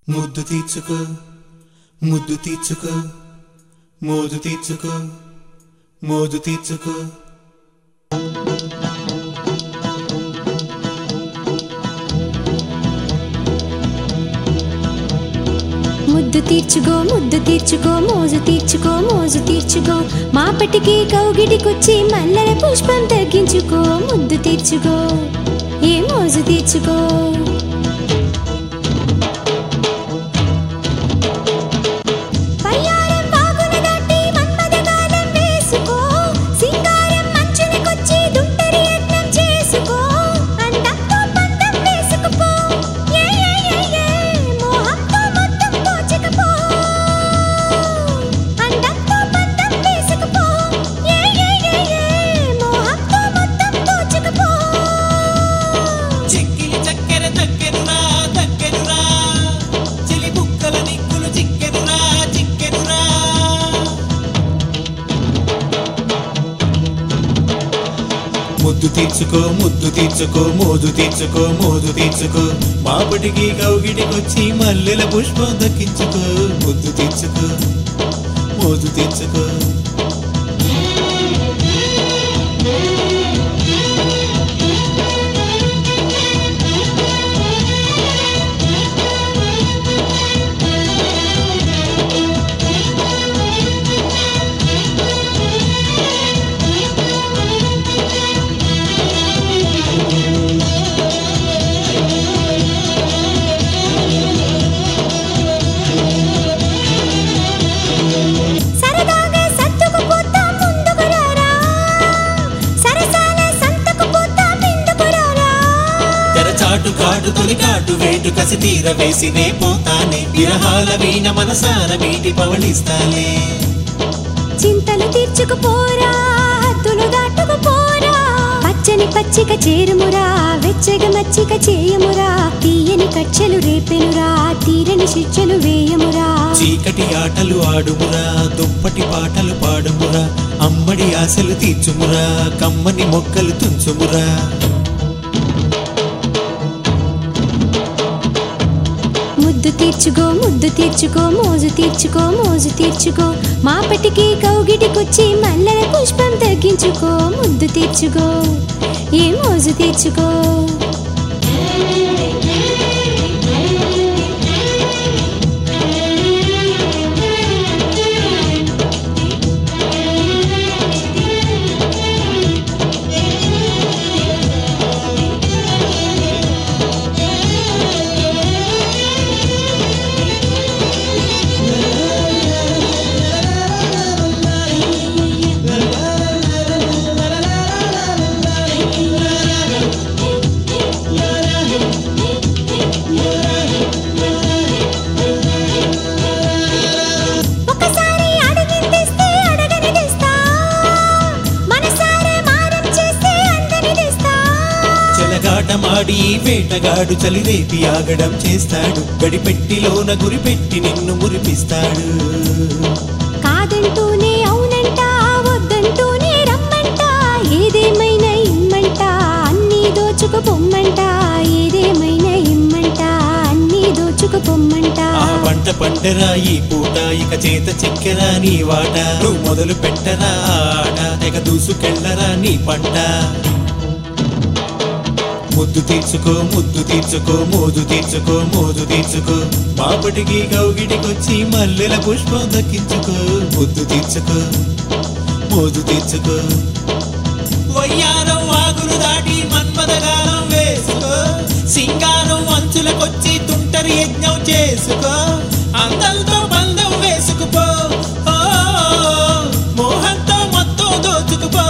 ముద్దు తీర్చుకో ముద్దు తీర్చుకో మోజు తీర్చుకో మోజు తీర్చుకో ముద్దు తీర్చుకో ముద్దు తీర్చుకో మోజు తీర్చుకో మోజు తీర్చుకో మాపటికి కౌగిటికొచ్చి మల్లెల పుష్పం తగ్గించుకో ముద్దు తీర్చుకో ఏ మోజు తీర్చుకో ముద్దు తీర్చుకో ముద్దు తీర్చుకో మోజు తీర్చుకో మోజు తీర్చుకో మాపటికి కౌగిటికొచ్చి మల్లెల పుష్పం దక్కించుకో ముద్దు తీర్చుకో మోజు తీర్చుకో కాటు తొలి కాటు వేటు కసి తీర వేసినే పోతానే విరహాల వీణ మనసార మీటి పవళిస్తాలే చింతలు తీర్చుకుపోరా హద్దులు దాటుకుపోరా పచ్చని పచ్చిక చేరుమురా వెచ్చగ మచ్చిక చేయమురా తీయని కచ్చలు రేపెనురా తీరని శిక్షలు వేయమురా చీకటి ఆటలు ఆడుమురా దుప్పటి పాటలు పాడుమురా అమ్మడి ఆశలు తీర్చుమురా కమ్మని మొక్కలు తుంచుమురా ముద్దు తీర్చుకో ముద్దు తీర్చుకో మోజు తీర్చుకో మోజు తీర్చుకో మాపటికి కౌగిటికొచ్చి మల్లెల పుష్పం తగ్గించుకో ముద్దు తీర్చుకో ఏ మోజు తీర్చుకో మాడి వేటగాడు చలిరేపి ఆగడం చేస్తాడు గడిపెట్టిలోన గురిపెట్టి నిన్ను మురిపిస్తాడు కాదంటూనే అవునంట వద్దంటూనే రమ్మంట ఏదేమైనా ఇమ్మంట అన్నీ దోచుకు పొమ్మంట ఏదేమైనా ఇమ్మంట అన్నీ దోచుకు పొమ్మంట ఆ పంట పంటరా ఈ పూట ఇక చేత చెక్కెరా నీ వాట నువ్వు మొదలు పెట్టరా ఆట తెగ దూసుకెళ్ళరా నీ పంట ముద్దు తీర్చుకో ముద్దు తీర్చుకో మోజు తీర్చుకో మోజు తీర్చుకో మాపటికి కౌగిటికొచ్చి మల్లెల పుష్పం దక్కించుకో ముద్దు తీర్చుకో మోజు తీర్చుకో వయ్యారం వాగులు దాటి మన్మదగాలం వేసుకో సింగారం అంచులకొచ్చి తుంటరి యజ్ఞం చేసుకో అందంతో బంధం వేసుకుపో మోహంతో మొత్తం దోచుకుపో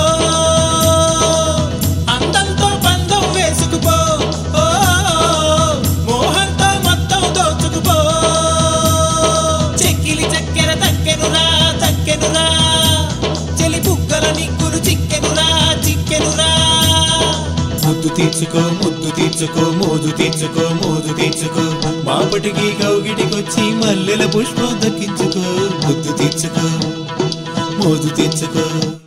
ముద్దు తీర్చుకో ముద్దు తీర్చుకో మోజు తీర్చుకో మోజు తీర్చుకో మాపటికి కౌగిటికొచ్చి మల్లెల పుష్పం దక్కించుకో ముద్దు తీర్చుకో మోజు తీర్చుకో